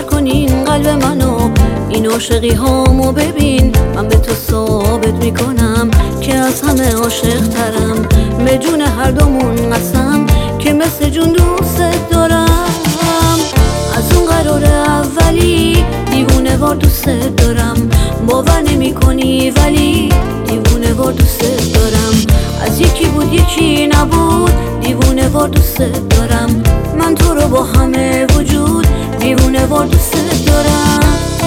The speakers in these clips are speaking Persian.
کن این قلب منو، این عاشقی هامو ببین. من به تو ثابت میکنم که از همه عاشق ترم، به جون هر دومون قسم که مثل جون دوست دارم. از اون قرار اولی دیوونه وار دوست دارم، باور نمی کنی ولی دیوونه وار دوست دارم. از یکی بود یکی نبود، دیوونه وار دوست دارم. من تو رو با همه وجود دیوونه وار دوست دارم.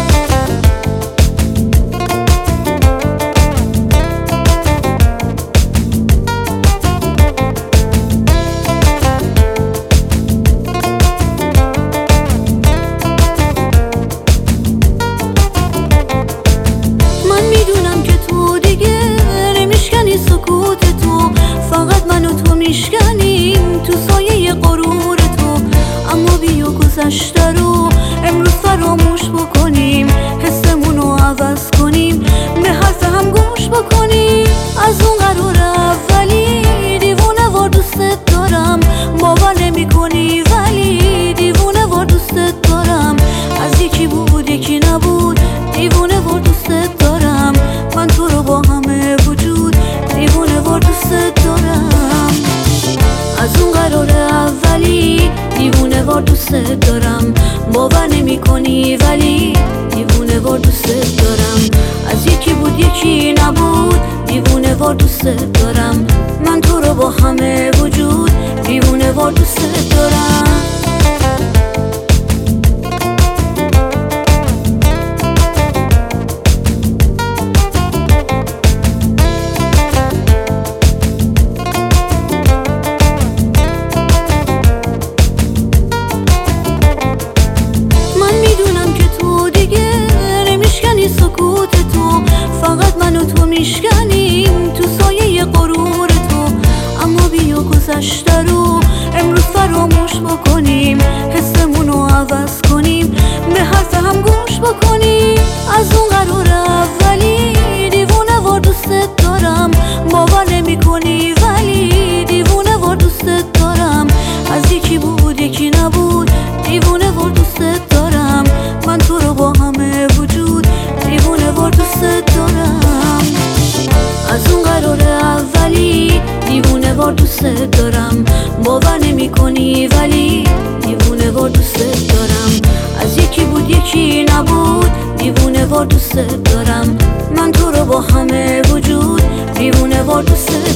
من میدونم که تو دیگه نمیشکنی سکوت تو، فقط من و تو میشکنیم تو سایه غرور تو. اما بیا گذشته رو امروز فراموش بکنیم، حسمونو عوض کنیم، به حرف هم گوش بکنیم. از اون قرار اولی دیوونه وار دوست دارم، باور نمی کنی ولی دیوونه وار دوست دارم. از یکی بود یکی نبود، دیوونه وار دوست دارم. من تو رو با همه وجود دیوونه وار دوست دارم. از اون قرار اولی دیوونه وار دوست دارم، باور نمی کنی ولی دیوونه وار دوست دارم. از یکی بود یکی نبود، دیوونه وار دوست دارم. من تو رو با همه وجود دیوونه وار دوست دارم. سکوت تو فقط من و تو میشکنیم تو سایه غرور تو. اما بیا گذشته رو امروز فراموش بکنیم، حسمونو عوض کنیم، به حرف هم گوش بکنیم. از اون قرار اولی دیوونه وار دوست دارم، باور نمی کنی ولی دیوونه وار دوست دارم. از یکی بود یکی نبود، دیوونه وار دوست دارم. من تو رو با همه وجود دیوونه وار دوست دارم. از اون قرار اولی دیوونه وار دوست دارم، باور نمی کنی ولی دیوونه وار دوست دارم. از یکی بود یکی نبود، دیوونه وار دوست دارم. من تو رو با همه وجود دیوونه وار دوست